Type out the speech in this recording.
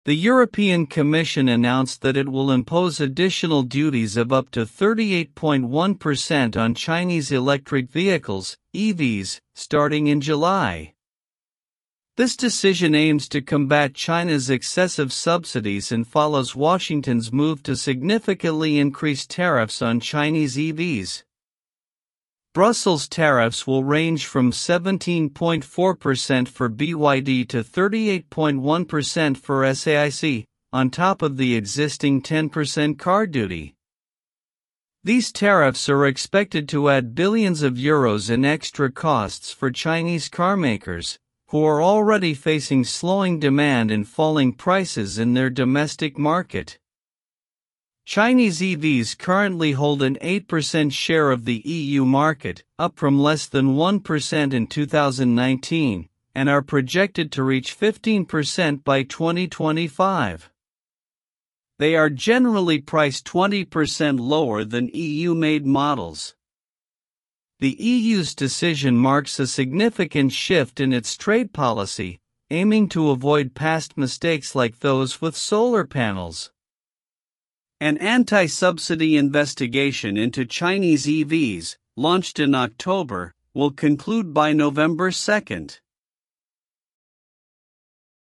The European Commission announced that it will impose additional duties of up to 38.1% on Chinese electric vehicles, EVs, starting in July. This decision aims to combat China's excessive subsidies and follows Washington's move to significantly increase tariffs on Chinese EVs. Brussels tariffs will range from 17.4% for BYD to 38.1% for SAIC, on top of the existing 10% car duty. These tariffs are expected to add billions of euros in extra costs for Chinese carmakers, who are already facing slowing demand and falling prices in their domestic market. Chinese EVs currently hold an 8% share of the EU market, up from less than 1% in 2019, and are projected to reach 15% by 2025. They are generally priced 20% lower than EU-made models. The EU's decision marks a significant shift in its trade policy, aiming to avoid past mistakes like those with solar panels. An anti-subsidy investigation into Chinese EVs, launched in October, will conclude by November 2.